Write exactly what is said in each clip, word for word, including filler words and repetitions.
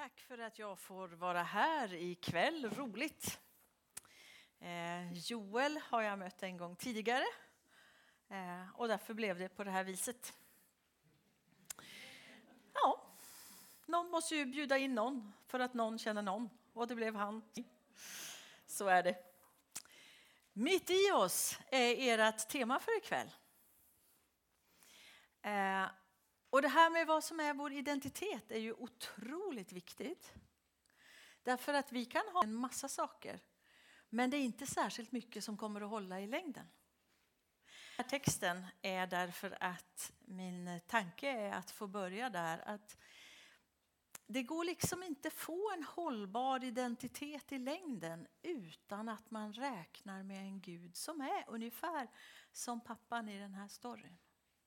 Tack för att jag får vara här ikväll. Roligt. Eh, Joel har jag mött en gång tidigare. Eh, och därför blev det på det här viset. Ja, någon måste ju bjuda in någon för att någon känner någon. Och det blev han. Så är det. Mitt i oss är ert tema för ikväll. Eh, och det här med vad som är vår identitet är ju otroligt viktigt. Därför att vi kan ha en massa saker. Men det är inte särskilt mycket som kommer att hålla i längden. Den här texten är därför att min tanke är att få börja där. Att det går liksom inte få en hållbar identitet i längden utan att man räknar med en Gud som är ungefär som pappan i den här storyn.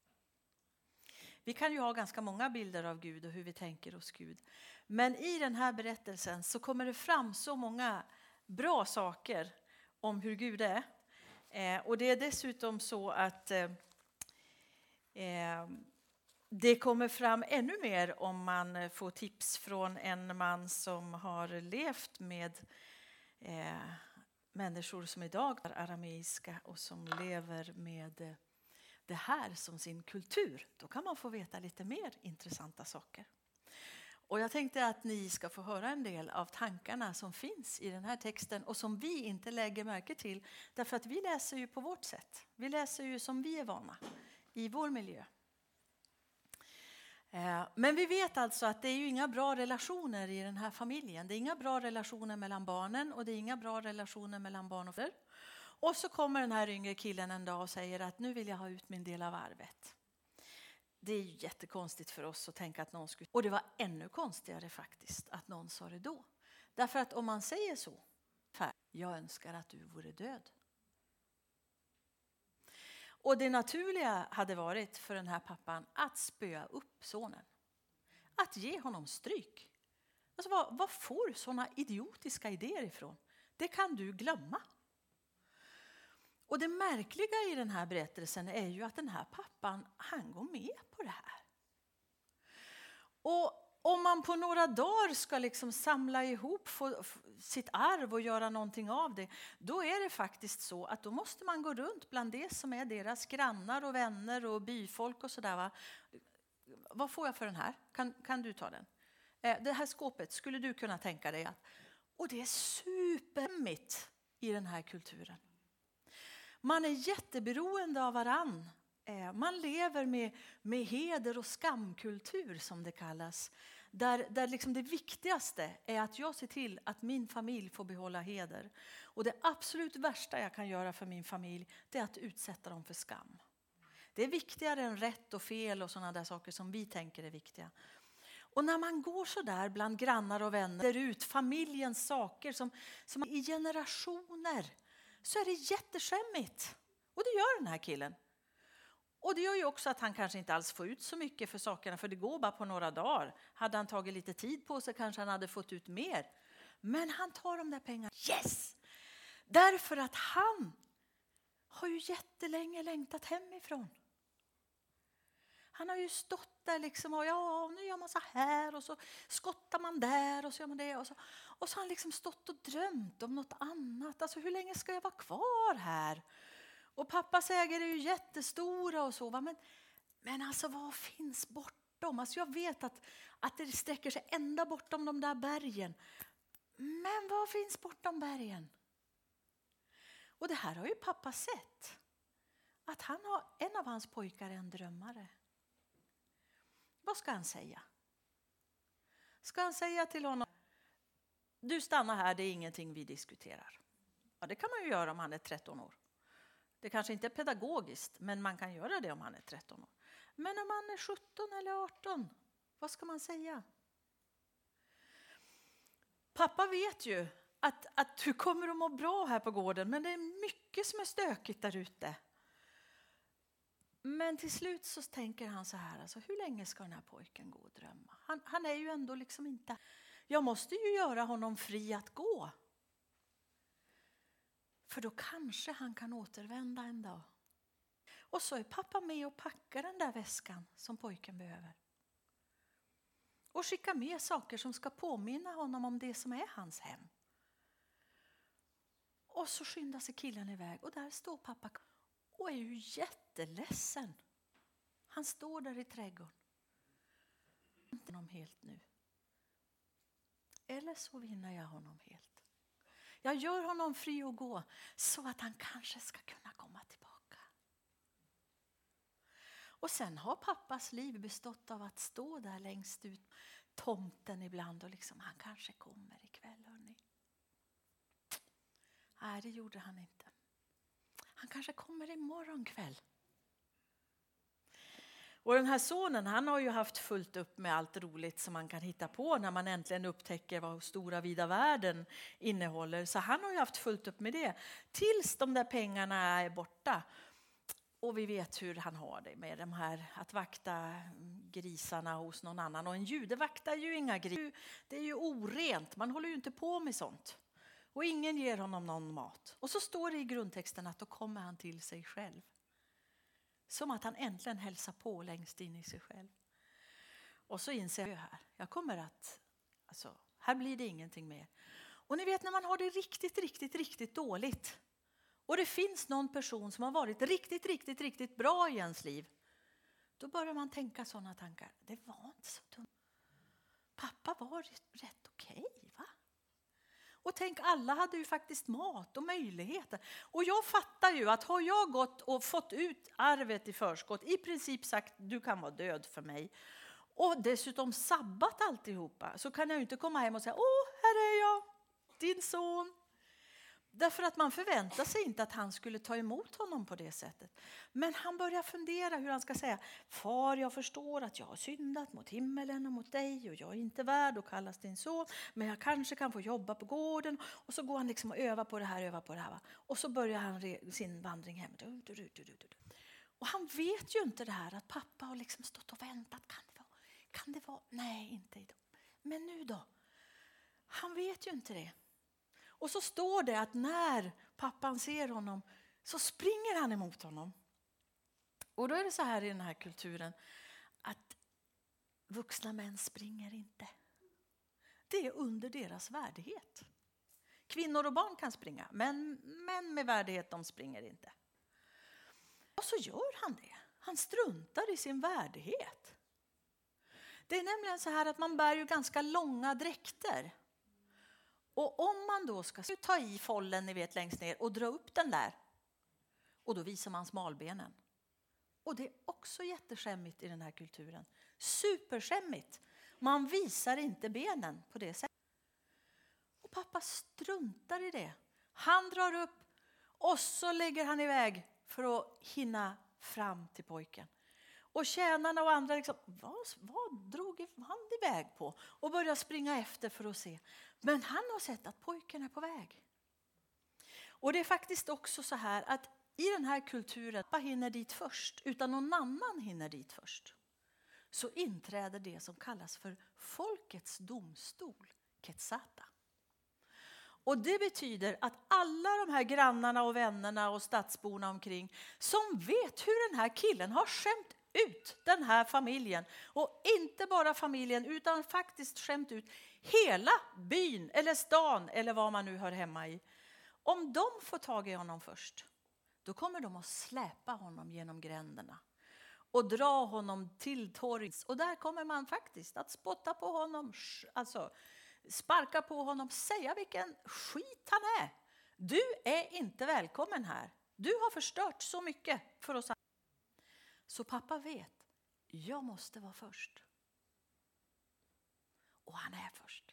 Vi kan ju ha ganska många bilder av Gud och hur vi tänker oss Gud. Men i den här berättelsen så kommer det fram så många bra saker om hur Gud är. Eh, och det är dessutom så att eh, eh, det kommer fram ännu mer om man får tips från en man som har levt med eh, människor som idag är arameiska och som lever med det här som sin kultur. Då kan man få veta lite mer intressanta saker. Och jag tänkte att ni ska få höra en del av tankarna som finns i den här texten och som vi inte lägger märke till. Därför att vi läser ju på vårt sätt. Vi läser ju som vi är vana i vår miljö. Men vi vet alltså att det är ju inga bra relationer i den här familjen. Det är inga bra relationer mellan barnen och det är inga bra relationer mellan barn och föräldrar. Och så kommer den här yngre killen en dag och säger att nu vill jag ha ut min del av arvet. Det är ju jättekonstigt för oss att tänka att någon skulle... Och det var ännu konstigare faktiskt att någon sa det då. Därför att om man säger så, jag önskar att du vore död. Och det naturliga hade varit för den här pappan att spöa upp sonen. Att ge honom stryk. Alltså vad, vad får sådana idiotiska idéer ifrån? Det kan du glömma. Och det märkliga i den här berättelsen är ju att den här pappan, han går med på det här. Och om man på några dagar ska liksom samla ihop sitt arv och göra någonting av det, då är det faktiskt så att då måste man gå runt bland det som är deras grannar och vänner och byfolk och sådär. Va? Vad får jag för den här? Kan, kan du ta den? Eh, det här skåpet, skulle du kunna tänka dig att... Och det är supermitt i den här kulturen. Man är jätteberoende av varann. Man lever med, med heder och skamkultur som det kallas. Där, där liksom det viktigaste är att jag ser till att min familj får behålla heder. Och det absolut värsta jag kan göra för min familj, det är att utsätta dem för skam. Det är viktigare än rätt och fel och sådana där saker som vi tänker är viktiga. Och när man går så där bland grannar och vänner ut familjens saker som, som i generationer, så är det jätteskämmigt. Och det gör den här killen. Och det gör ju också att han kanske inte alls får ut så mycket för sakerna. För det går bara på några dagar. Hade han tagit lite tid på sig kanske han hade fått ut mer. Men han tar de där pengarna. Yes! Därför att han har ju jättelänge längtat hemifrån. Han har ju stått där liksom och ja, nu gör man så här och så skottar man där och så gör man det. Och så, och så har han liksom stått och drömt om något annat. Alltså hur länge ska jag vara kvar här? Och pappas ägare är ju jättestora och så. Va? Men, men alltså vad finns bortom? Alltså jag vet att, att det sträcker sig ända bortom de där bergen. Men vad finns bortom bergen? Och det här har ju pappa sett. Att han har, en av hans pojkar är en drömmare. Vad ska han säga? Ska han säga till honom, du stannar här, det är ingenting vi diskuterar. Ja, det kan man ju göra om han är tretton år. Det kanske inte är pedagogiskt, men man kan göra det om han är tretton år. Men om han är sjutton eller arton, vad ska man säga? Pappa vet ju att, att du kommer att må bra här på gården, men det är mycket som är stökigt där ute. Men till slut så tänker han så här, alltså, hur länge ska den här pojken gå och drömma? Han, han är ju ändå liksom inte, jag måste ju göra honom fri att gå. För då kanske han kan återvända en dag. Och så är pappa med och packar den där väskan som pojken behöver. Och skicka med saker som ska påminna honom om det som är hans hem. Och så skyndar sig killen iväg och där står pappa och är ju jätteledsen. Han står där i trädgården. Inte honom helt nu. Eller så vinner jag honom helt. Jag gör honom fri att gå så att han kanske ska kunna komma tillbaka. Och sen har pappas liv bestått av att stå där längst ut tomten ibland och liksom han kanske kommer ikväll, hörni. Nej, det gjorde han inte. Han kanske kommer imorgon kväll. Och den här sonen, han har ju haft fullt upp med allt roligt som man kan hitta på när man äntligen upptäcker vad stora vida världen innehåller. Så han har ju haft fullt upp med det tills de där pengarna är borta. Och vi vet hur han har det med de här att vakta grisarna hos någon annan. Och en jude vaktar ju inga grisar. Det är ju orent, man håller ju inte på med sånt. Och ingen ger honom någon mat. Och så står det i grundtexten att då kommer han till sig själv. Som att han äntligen hälsar på längst in i sig själv. Och så inser jag här, jag kommer att, alltså, här blir det ingenting mer. Och ni vet när man har det riktigt, riktigt, riktigt dåligt. Och det finns någon person som har varit riktigt, riktigt, riktigt bra i ens liv. Då börjar man tänka sådana tankar. Det var inte så dumt. Pappa var rätt okej, va? Och tänk, alla hade ju faktiskt mat och möjligheter. Och jag fattar ju att har jag gått och fått ut arvet i förskott, i princip sagt du kan vara död för mig. Och dessutom sabbat alltihopa, så kan jag ju inte komma hem och säga åh, här är jag, din son. Därför att man förväntar sig inte att han skulle ta emot honom på det sättet. Men han börjar fundera hur han ska säga. Far, jag förstår att jag har syndat mot himmelen och mot dig. Och jag är inte värd att kallas din son. Men jag kanske kan få jobba på gården. Och så går han liksom och övar på det här, övar på det här. Va? Och så börjar han re- sin vandring hem. Och han vet ju inte det här att pappa har liksom stått och väntat. Kan det vara? Kan det vara? Nej, inte idag. Men nu då? Han vet ju inte det. Och så står det att när pappan ser honom så springer han emot honom. Och då är det så här i den här kulturen att vuxna män springer inte. Det är under deras värdighet. Kvinnor och barn kan springa, men män med värdighet de springer inte. Och så gör han det. Han struntar i sin värdighet. Det är nämligen så här att man bär ju ganska långa dräkter. Och om man då ska ta i follen ni vet längst ner och dra upp den där. Och då visar man smalbenen. Och det är också jätteskämmigt i den här kulturen. Superskämmigt. Man visar inte benen på det sättet. Och pappa struntar i det. Han drar upp och så lägger han iväg för att hinna fram till pojken. Och tjänarna och andra liksom, vad, vad drog han iväg på? Och börjar springa efter för att se. Men han har sett att pojken är på väg. Och det är faktiskt också så här att i den här kulturen, pappa hinner dit först, utan någon annan hinner dit först. Så inträder det som kallas för folkets domstol, Ketsata. Och det betyder att alla de här grannarna och vännerna och stadsborna omkring som vet hur den här killen har skämt ut den här familjen. Och inte bara familjen utan faktiskt skämt ut hela byn eller stan eller vad man nu hör hemma i. Om de får tag i honom först, då kommer de att släpa honom genom gränderna. Och dra honom till torget. Och där kommer man faktiskt att spotta på honom, alltså sparka på honom, säga vilken skit han är. Du är inte välkommen här. Du har förstört så mycket för oss. Så pappa vet, jag måste vara först. Och han är först.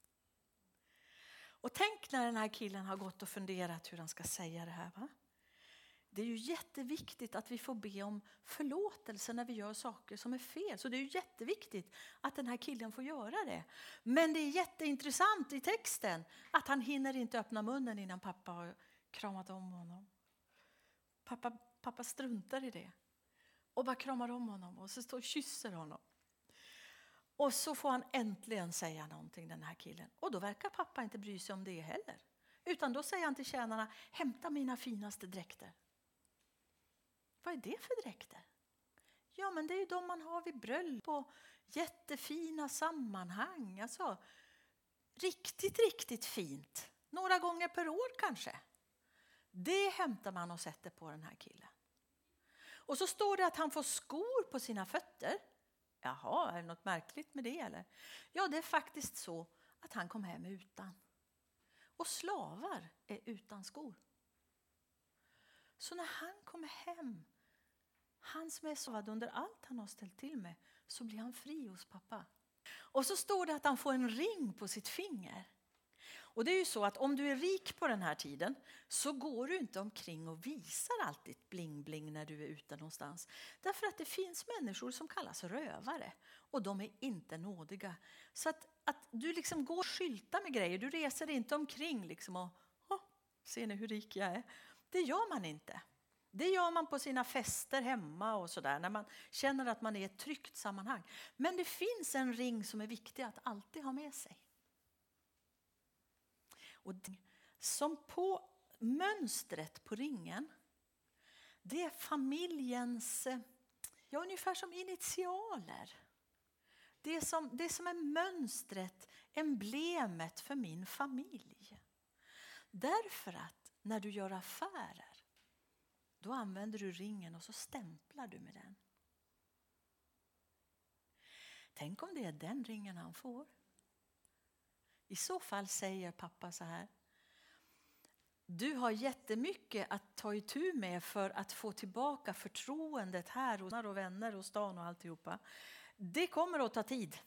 Och tänk när den här killen har gått och funderat hur han ska säga det här, va? Det är ju jätteviktigt att vi får be om förlåtelse när vi gör saker som är fel. Så det är ju jätteviktigt att den här killen får göra det. Men det är jätteintressant i texten att han hinner inte öppna munnen innan pappa har kramat om honom. Pappa, pappa struntar i det. Och bara kramar om honom och så står och kysser honom. Och så får han äntligen säga någonting, den här killen. Och då verkar pappa inte bry sig om det heller. Utan då säger han till tjänarna, hämta mina finaste dräkter. Vad är det för dräkter? Ja, men det är ju de man har vid bröllop och jättefina sammanhang. Alltså, riktigt, riktigt fint. Några gånger per år kanske. Det hämtar man och sätter på den här killen. Och så står det att han får skor på sina fötter. Jaha, är det något märkligt med det eller? Ja, det är faktiskt så att han kom hem utan. Och slavar är utan skor. Så när han kommer hem, han som är slavad under allt han har ställt till med, så blir han fri hos pappa. Och så står det att han får en ring på sitt finger. Och det är ju så att om du är rik på den här tiden så går du inte omkring och visar alltid bling-bling när du är ute någonstans. Därför att det finns människor som kallas rövare och de är inte nådiga. Så att, att du liksom går och skyltar med grejer, du reser inte omkring liksom och oh, ser ni hur rik jag är? Det gör man inte. Det gör man på sina fester hemma och sådär när man känner att man är i ett tryggt sammanhang. Men det finns en ring som är viktig att alltid ha med sig. Och som på mönstret på ringen, det är familjens, ja, ungefär som initialer. Det är som, det är som är mönstret, emblemet för min familj. Därför att när du gör affärer, då använder du ringen och så stämplar du med den. Tänk om det är den ringen han får. I så fall säger pappa så här: du har jättemycket att ta itu med för att få tillbaka förtroendet här hos och vänner och stan och alltihopa. Det kommer att ta tid.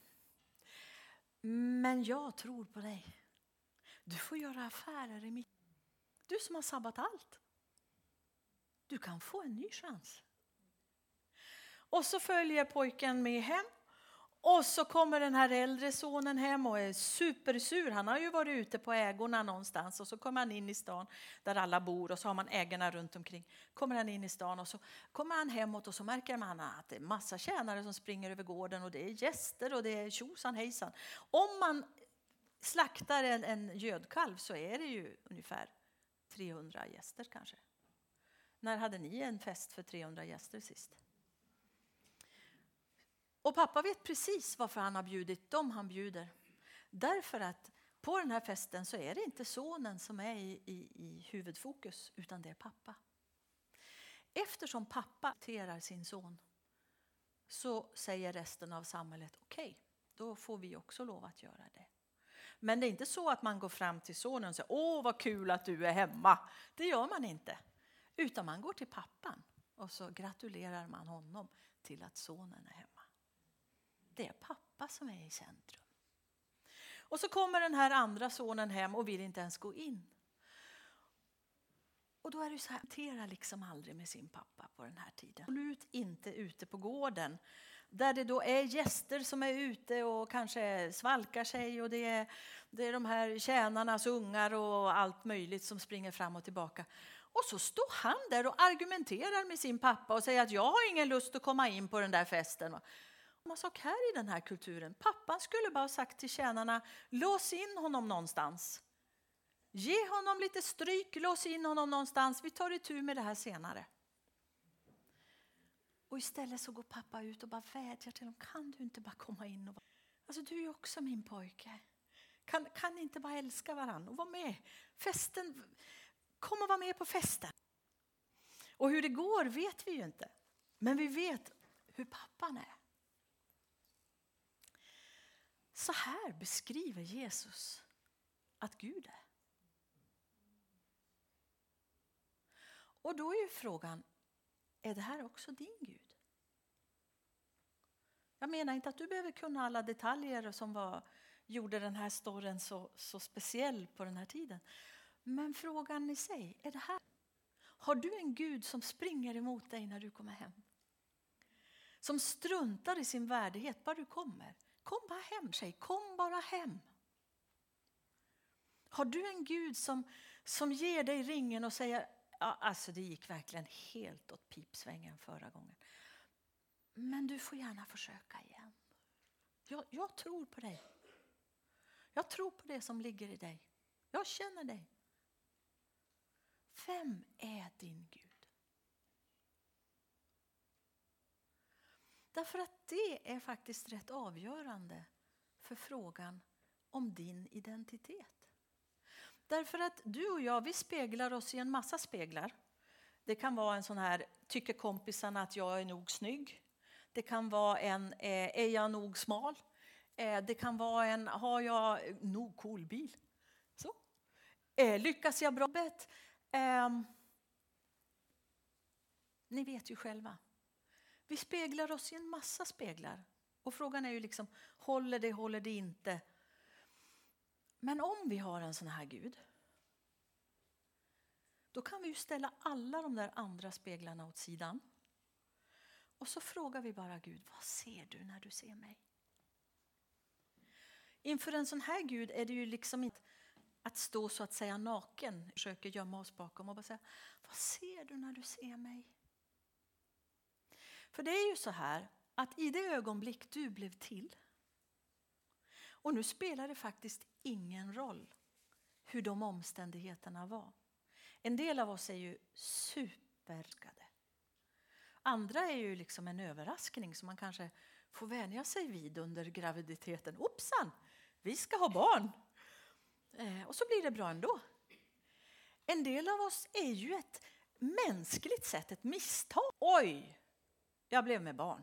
Men jag tror på dig. Du får göra affärer i mitt. Du som har sabbat allt. Du kan få en ny chans. Och så följer pojken med hem. Och så kommer den här äldre sonen hem och är supersur. Han har ju varit ute på ägorna någonstans. Och så kommer han in i stan där alla bor. Och så har man ägorna runt omkring. Kommer han in i stan och så kommer han hemåt. Och så märker man att det är massa tjänare som springer över gården. Och det är gäster och det är tjosan hejsan. Om man slaktar en, en gödkalv så är det ju ungefär trehundra gäster kanske. När hade ni en fest för trehundra gäster sist? Och pappa vet precis varför han har bjudit dem han bjuder. Därför att på den här festen så är det inte sonen som är i, i, i huvudfokus, utan det är pappa. Eftersom pappa terar sin son så säger resten av samhället okej, okay, då får vi också lov att göra det. Men det är inte så att man går fram till sonen och säger åh vad kul att du är hemma. Det gör man inte. Utan man går till pappan och så gratulerar man honom till att sonen är hemma. Det är pappa som är i centrum. Och så kommer den här andra sonen hem och vill inte ens gå in. Och då är det så här, hantera liksom aldrig med sin pappa på den här tiden. Absolut inte ute på gården. Där det då är gäster som är ute och kanske svalkar sig. Och det är, det är de här tjänarnas ungar och allt möjligt som springer fram och tillbaka. Och så står han där och argumenterar med sin pappa och säger att jag har ingen lust att komma in på den där festen. Man sa här i den här kulturen. Pappan skulle bara ha sagt till tjänarna, lås in honom någonstans. Ge honom lite stryk, lås in honom någonstans. Vi tar itu med det här senare. Och istället så går pappa ut och bara vädjar till dem. Kan du inte bara komma in och vara... Alltså du är ju också min pojke. Kan, kan ni inte bara älska varandra och vara med? Festen, kom och vara med på festen. Och hur det går vet vi ju inte. Men vi vet hur pappan är. Så här beskriver Jesus att Gud är. Och då är ju frågan, är det här också din Gud? Jag menar inte att du behöver kunna alla detaljer som var, gjorde den här storyn så, så speciell på den här tiden. Men frågan i sig, är det här? Har du en Gud som springer emot dig när du kommer hem? Som struntar i sin värdighet bara du kommer? Kom bara hem, tjej. Kom bara hem. Har du en Gud som, som ger dig ringen och säger, ja, alltså det gick verkligen helt åt pipsvängen förra gången. Men du får gärna försöka igen. Jag, jag tror på dig. Jag tror på det som ligger i dig. Jag känner dig. Vem är din Gud? Därför att det är faktiskt rätt avgörande för frågan om din identitet. Därför att du och jag, vi speglar oss i en massa speglar. Det kan vara en sån här, tycker kompisarna att jag är nog snygg. Det kan vara en, är jag nog smal? Det kan vara en, har jag nog cool bil? Så. Lyckas jag bra? Eh, ni vet ju själva. Vi speglar oss i en massa speglar. Och frågan är ju liksom, håller det, håller det inte? Men om vi har en sån här Gud, då kan vi ju ställa alla de där andra speglarna åt sidan. Och så frågar vi bara Gud, vad ser du när du ser mig? Inför en sån här Gud är det ju liksom inte att stå så att säga naken, försöker gömma oss bakom och bara säga, vad ser du när du ser mig? För det är ju så här att i det ögonblick du blev till, och nu spelar det faktiskt ingen roll hur de omständigheterna var. En del av oss är ju superskade. Andra är ju liksom en överraskning som man kanske får vänja sig vid under graviditeten. Oppsan, vi ska ha barn. Eh, och så blir det bra ändå. En del av oss är ju ett mänskligt sätt, ett misstag. Oj, jag blev med barn.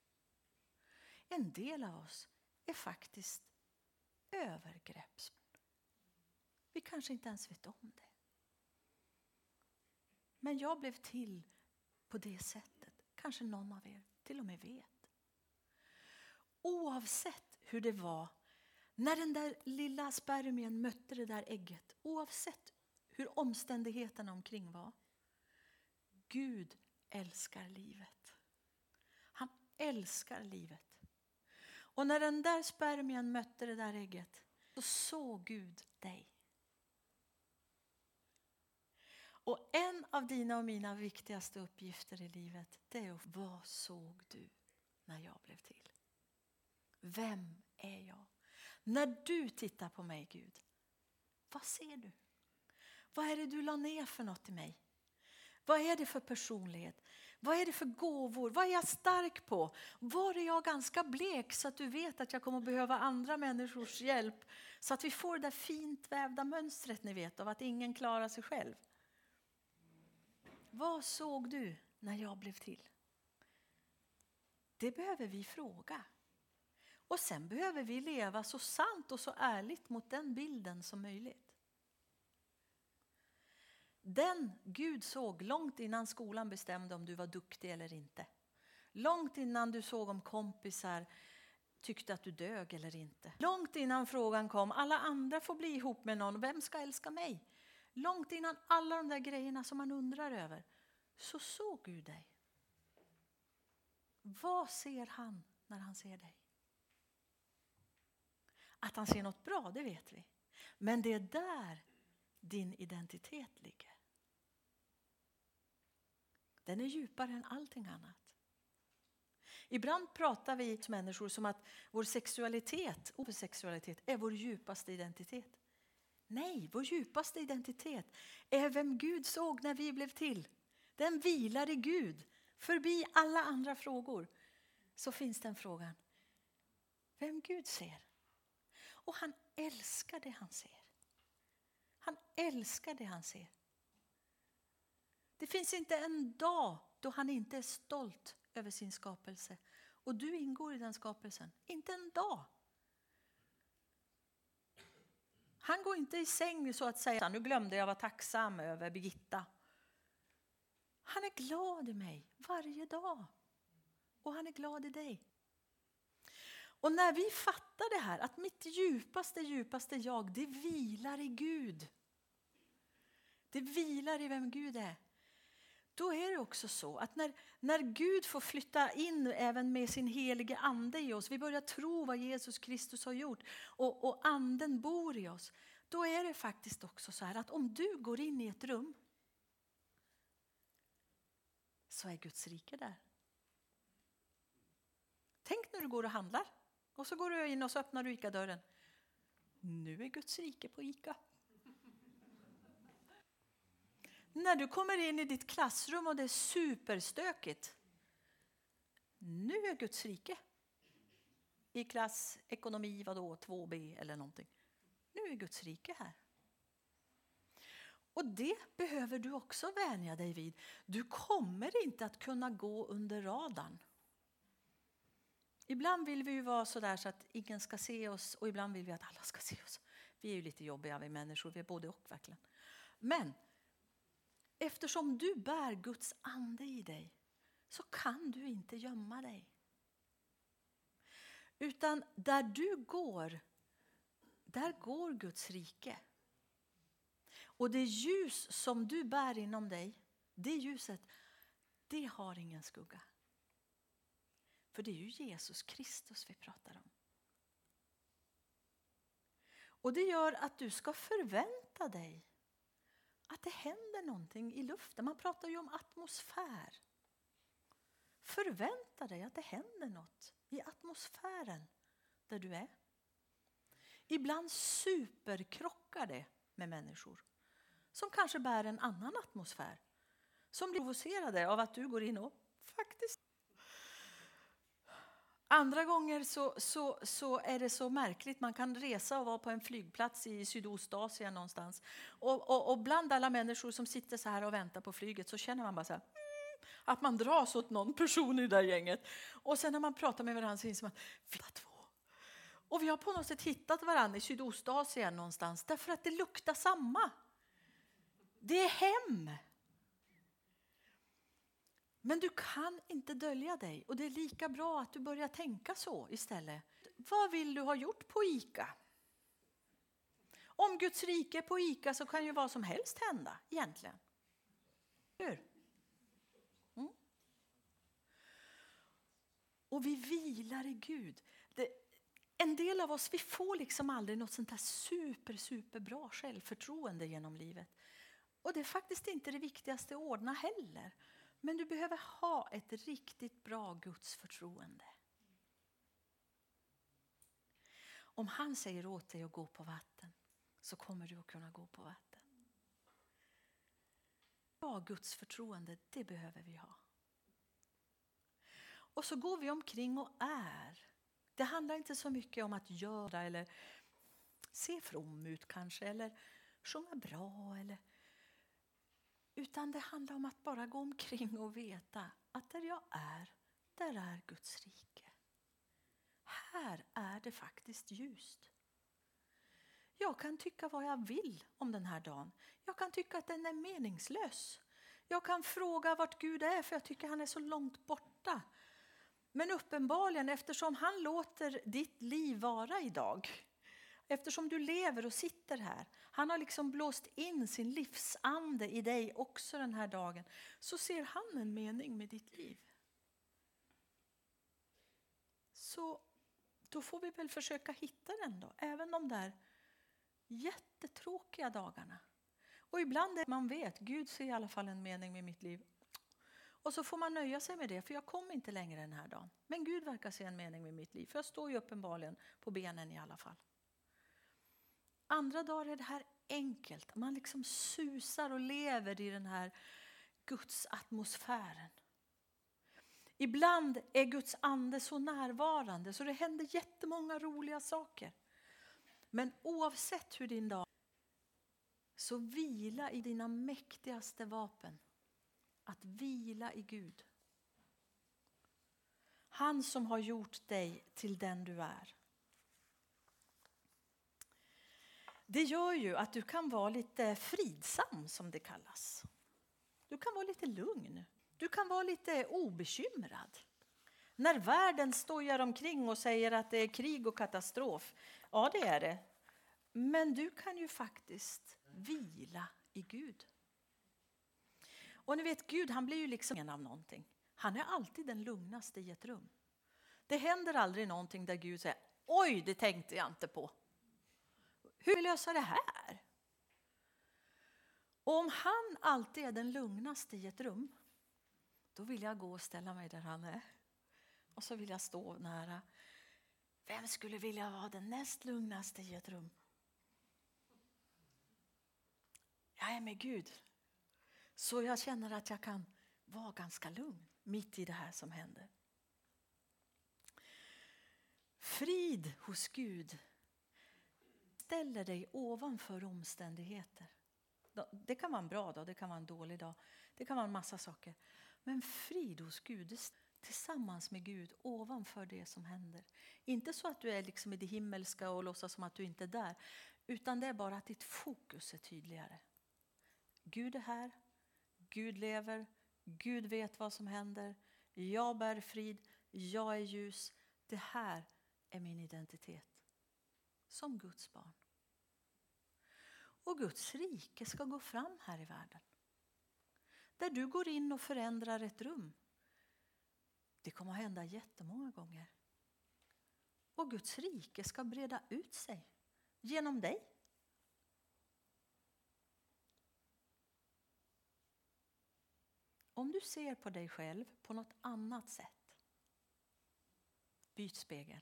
En del av oss är faktiskt övergrepps. Vi kanske inte ens vet om det. Men jag blev till på det sättet. Kanske någon av er till och med vet. Oavsett hur det var när den där lilla spermien mötte det där ägget. Oavsett hur omständigheterna omkring var. Gud älskar livet. Han älskar livet. Och när den där spermien mötte det där ägget, så såg Gud dig. Och en av dina och mina viktigaste uppgifter i livet, det är att, vad såg du när jag blev till? Vem är jag? När du tittar på mig, Gud, vad ser du? Vad är det du la ner för något i mig? Vad är det för personlighet? Vad är det för gåvor? Vad är jag stark på? Var är jag ganska blek så att du vet att jag kommer att behöva andra människors hjälp? Så att vi får det där fint vävda mönstret, ni vet, av att ingen klarar sig själv. Vad såg du när jag blev till? Det behöver vi fråga. Och sen behöver vi leva så sant och så ärligt mot den bilden som möjligt. Den Gud såg långt innan skolan bestämde om du var duktig eller inte. Långt innan du såg om kompisar tyckte att du dög eller inte. Långt innan frågan kom, alla andra får bli ihop med någon, vem ska älska mig? Långt innan alla de där grejerna som man undrar över, så såg Gud dig. Vad ser han när han ser dig? Att han ser något bra, det vet vi. Men det är där din identitet ligger. Den är djupare än allting annat. Ibland pratar vi som människor som att vår sexualitet, homosexualitet, är vår djupaste identitet. Nej, vår djupaste identitet är vem Gud såg när vi blev till. Den vilar i Gud. Förbi alla andra frågor så finns den frågan. Vem Gud ser. Och han älskar det han ser. Han älskar det han ser. Det finns inte en dag då han inte är stolt över sin skapelse. Och du ingår i den skapelsen. Inte en dag. Han går inte i säng så att säga, nu glömde jag vara tacksam över Birgitta. Han är glad i mig varje dag. Och han är glad i dig. Och när vi fattar det här, att mitt djupaste, djupaste jag, det vilar i Gud. Det vilar i vem Gud är. Då är det också så att när, när Gud får flytta in även med sin helige ande i oss, vi börjar tro vad Jesus Kristus har gjort och, och anden bor i oss, då är det faktiskt också så här att om du går in i ett rum så är Guds rike där. Tänk när du går och handlar och så går du in och så öppnar du ICA-dörren. Nu är Guds rike på ICA. När du kommer in i ditt klassrum och det är superstökigt. nu är Guds rike. I klass ekonomi vadå, två B eller någonting. Nu är Guds rike här. Och det behöver du också vänja dig vid. Du kommer inte att kunna gå under radarn. Ibland vill vi ju vara så där så att ingen ska se oss. Och ibland vill vi att alla ska se oss. Vi är ju lite jobbiga vi människor. Vi är både och verkligen. Men eftersom du bär Guds ande i dig. Så kan du inte gömma dig. Utan där du går. Där går Guds rike. Och det ljus som du bär inom dig. Det ljuset. Det har ingen skugga. För det är ju Jesus Kristus vi pratar om. Och det gör att du ska förvänta dig. Att det händer någonting i luften. Man pratar ju om atmosfär. Förvänta dig att det händer något i atmosfären där du är. Ibland superkrockar det med människor. Som kanske bär en annan atmosfär. Som blir provocerade av att du går in och faktiskt. Andra gånger så, så, så är det så märkligt. Man kan resa och vara på en flygplats i Sydostasien någonstans. Och, och, och bland alla människor som sitter så här och väntar på flyget så känner man bara så här. Mm, att man dras åt någon person i det där gänget. Och sen när man pratar med varandra så inser man vi var två. Och vi har på något sätt hittat varandra i Sydostasien någonstans. Därför att det luktar samma. Det är hem. Men du kan inte dölja dig. Och det är lika bra att du börjar tänka så istället. Vad vill du ha gjort på ICA? Om Guds rike är på ICA så kan ju vad som helst hända egentligen. Hur? Mm. Och vi vilar i Gud. Det, en del av oss vi får liksom aldrig något sånt här super, super bra självförtroende genom livet. Och det är faktiskt inte det viktigaste att ordna heller. Men du behöver ha ett riktigt bra Guds förtroende. Om han säger åt dig att gå på vatten så kommer du att kunna gå på vatten. Ja, Guds förtroende, det behöver vi ha. Och så går vi omkring och är. Det handlar inte så mycket om att göra eller se from ut kanske eller sjunga bra eller utan det handlar om att bara gå omkring och veta att där jag är, där är Guds rike. Här är det faktiskt ljust. Jag kan tycka vad jag vill om den här dagen. Jag kan tycka att den är meningslös. Jag kan fråga vart Gud är för jag tycker han är så långt borta. Men uppenbarligen eftersom han låter ditt liv vara idag. Eftersom du lever och sitter här. Han har liksom blåst in sin livsande i dig också den här dagen. Så ser han en mening med ditt liv. Så då får vi väl försöka hitta den då. Även de där jättetråkiga dagarna. Och ibland är man vet, Gud ser i alla fall en mening med mitt liv. Och så får man nöja sig med det, för jag kommer inte längre den här dagen. Men Gud verkar se en mening med mitt liv, för jag står ju uppenbarligen på benen i alla fall. Andra dagar är det här enkelt. Man liksom susar och lever i den här Guds atmosfären. Ibland är Guds ande så närvarande så det händer jättemånga roliga saker. Men oavsett hur din dag så vila i dina mäktigaste vapen. Att vila i Gud. Han som har gjort dig till den du är. Det gör ju att du kan vara lite fridsam som det kallas. Du kan vara lite lugn. Du kan vara lite obekymrad. När världen stojar omkring och säger att det är krig och katastrof. Ja, det är det. Men du kan ju faktiskt vila i Gud. Och ni vet, Gud han blir ju liksom en av någonting. Han är alltid den lugnaste i ett rum. Det händer aldrig någonting där Gud säger, oj, det tänkte jag inte på. Hur vill jag lösa det här? Och om han alltid är den lugnaste i ett rum, då vill jag gå och ställa mig där han är. Och så vill jag stå nära. Vem skulle vilja vara den näst lugnaste i ett rum? Jag är med Gud. Så jag känner att jag kan vara ganska lugn mitt i det här som händer. Frid hos Gud ställer dig ovanför omständigheter. Det kan vara en bra dag, det kan vara en dålig dag. Det kan vara en massa saker. Men frid hos Gud, tillsammans med Gud, ovanför det som händer. Inte så att du är liksom i det himmelska och låtsas som att du inte är där. Utan det är bara att ditt fokus är tydligare. Gud är här. Gud lever. Gud vet vad som händer. Jag bär frid. Jag är ljus. Det här är min identitet. Som Guds barn. Och Guds rike ska gå fram här i världen. Där du går in och förändrar ett rum. Det kommer att hända jättemånga gånger. Och Guds rike ska breda ut sig genom dig. Om du ser på dig själv på något annat sätt. Byt spegel.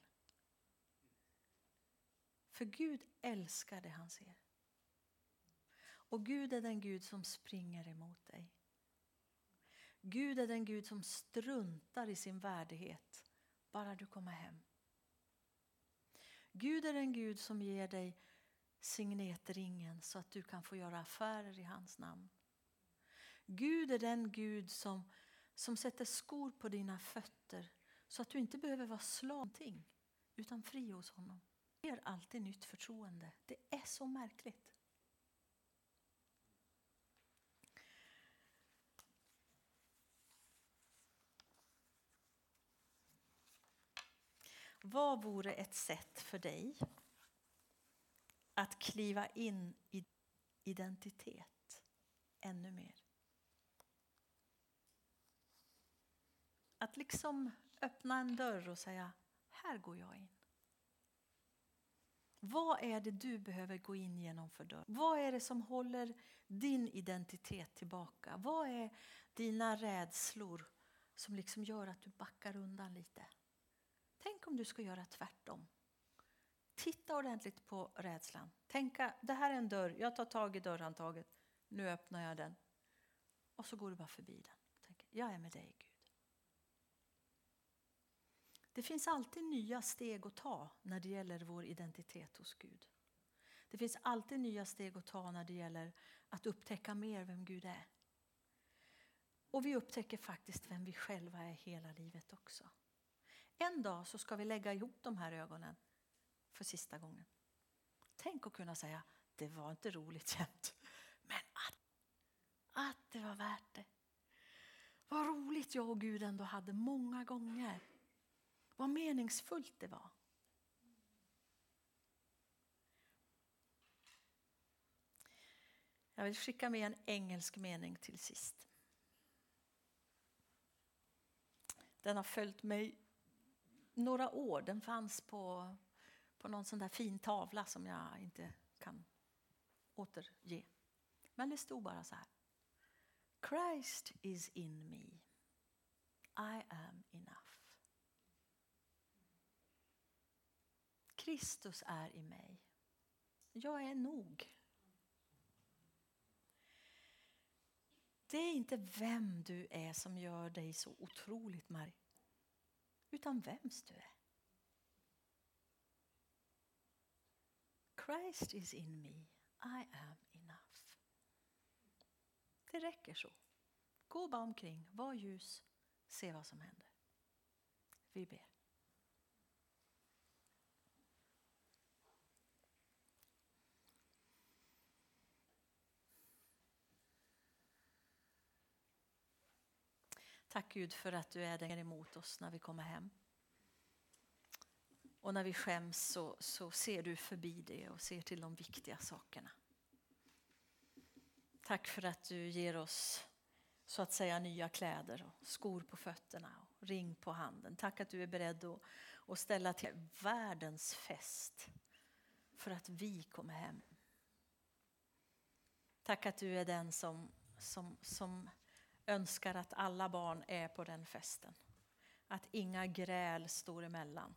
För Gud älskar det han ser. Och Gud är den Gud som springer emot dig. Gud är den Gud som struntar i sin värdighet. Bara du kommer hem. Gud är den Gud som ger dig signetringen så att du kan få göra affärer i hans namn. Gud är den Gud som, som sätter skor på dina fötter så att du inte behöver vara slav utan fri hos honom. Det ger alltid nytt förtroende. Det är så märkligt. Vad vore ett sätt för dig att kliva in i identitet ännu mer? Att liksom öppna en dörr och säga, här går jag in. Vad är det du behöver gå in genom för dörr? Vad är det som håller din identitet tillbaka? Vad är dina rädslor som liksom gör att du backar undan lite? Tänk om du ska göra tvärtom. Titta ordentligt på rädslan. Tänka, det här är en dörr. Jag tar tag i dörrhandtaget. Nu öppnar jag den. Och så går du bara förbi den. Tänk, jag är med dig, Gud. Det finns alltid nya steg att ta när det gäller vår identitet hos Gud. Det finns alltid nya steg att ta när det gäller att upptäcka mer vem Gud är. Och vi upptäcker faktiskt vem vi själva är hela livet också. En dag så ska vi lägga ihop de här ögonen för sista gången. Tänk att kunna säga, det var inte roligt jämt. Men att, att det var värt det. Vad roligt jag och Gud ändå hade många gånger. Vad meningsfullt det var. Jag vill skicka med en engelsk mening till sist. Den har följt mig några år. Den fanns på, på någon sån där fin tavla som jag inte kan återge. Men det stod bara så här. Christ is in me. I am enough. Kristus är i mig. Jag är nog. Det är inte vem du är som gör dig så otroligt märklig. Utan vems du är. Christ is in me. I am enough. Det räcker så. Gå bara omkring. Var ljus. Se vad som händer. Vi ber. Tack Gud för att du är där emot oss när vi kommer hem. Och när vi skäms så, så ser du förbi det och ser till de viktiga sakerna. Tack för att du ger oss så att säga nya kläder och skor på fötterna och ring på handen. Tack att du är beredd att, att ställa till världens fest för att vi kommer hem. Tack att du är den som, som, som önskar att alla barn är på den festen. Att inga gräl står emellan.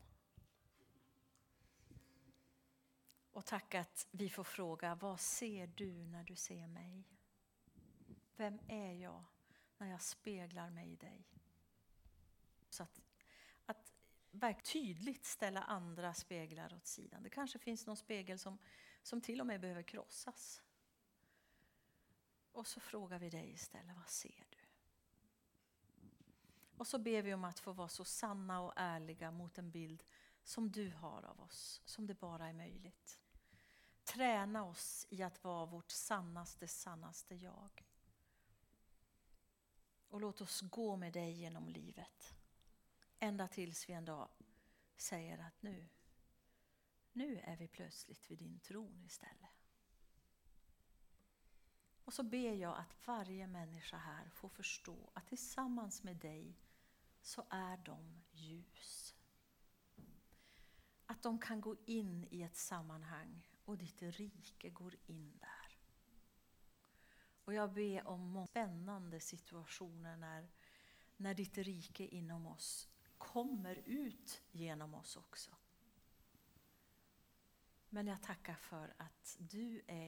Och tack att vi får fråga, vad ser du när du ser mig? Vem är jag när jag speglar mig i dig? Så att, att verkligen tydligt ställa andra speglar åt sidan. Det kanske finns någon spegel som, som till och med behöver krossas. Och så frågar vi dig istället, vad ser du? Och så ber vi om att få vara så sanna och ärliga mot en bild som du har av oss, som det bara är möjligt. Träna oss i att vara vårt sannaste, sannaste jag. Och låt oss gå med dig genom livet. Ända tills vi en dag säger att nu, nu är vi plötsligt vid din tron istället. Och så ber jag att varje människa här får förstå att tillsammans med dig så är de ljus. Att de kan gå in i ett sammanhang och ditt rike går in där. Och jag ber om många spännande situationer när, när ditt rike inom oss kommer ut genom oss också. Men jag tackar för att du är